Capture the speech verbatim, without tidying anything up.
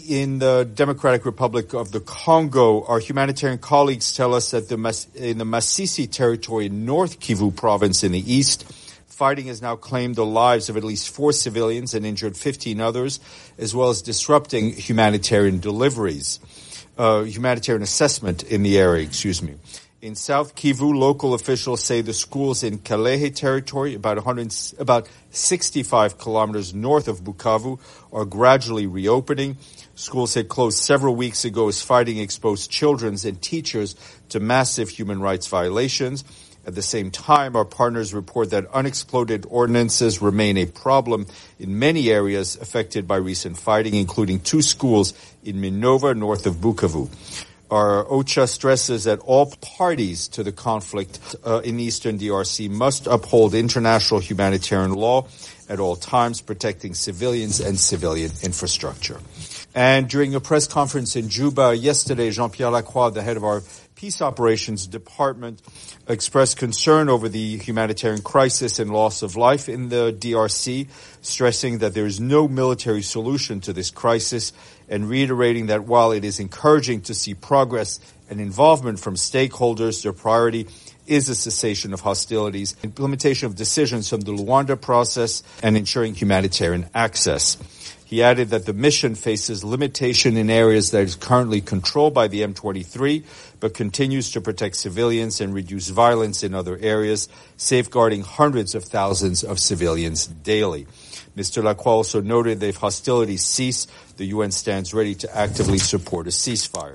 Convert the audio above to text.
In the Democratic Republic of the Congo, our humanitarian colleagues tell us that the Mas- in the Masisi territory in North Kivu province in the east, fighting has now claimed the lives of at least four civilians and injured fifteen others, as well as disrupting humanitarian deliveries, uh, humanitarian assessment in the area, excuse me. In South Kivu, local officials say the schools in Kalehe territory, about one hundred, about sixty-five kilometers north of Bukavu, are gradually reopening. Schools had closed several weeks ago as fighting exposed children and teachers to massive human rights violations. At the same time, our partners report that unexploded ordnances remain a problem in many areas affected by recent fighting, including two schools in Minova, north of Bukavu. Our OCHA stresses that all parties to the conflict uh, in eastern D R C must uphold international humanitarian law at all times, protecting civilians and civilian infrastructure. And during a press conference in Juba yesterday, Jean-Pierre Lacroix, the head of our Peace Operations Department, expressed concern over the humanitarian crisis and loss of life in the D R C, stressing that there is no military solution to this crisis and reiterating that while it is encouraging to see progress and involvement from stakeholders, their priority is the cessation of hostilities, implementation of decisions from the Luanda process, and ensuring humanitarian access. He added that the mission faces limitation in areas that is currently controlled by the M twenty-three, but continues to protect civilians and reduce violence in other areas, safeguarding hundreds of thousands of civilians daily. Mister Lacroix also noted that if hostilities cease, the U N stands ready to actively support a ceasefire.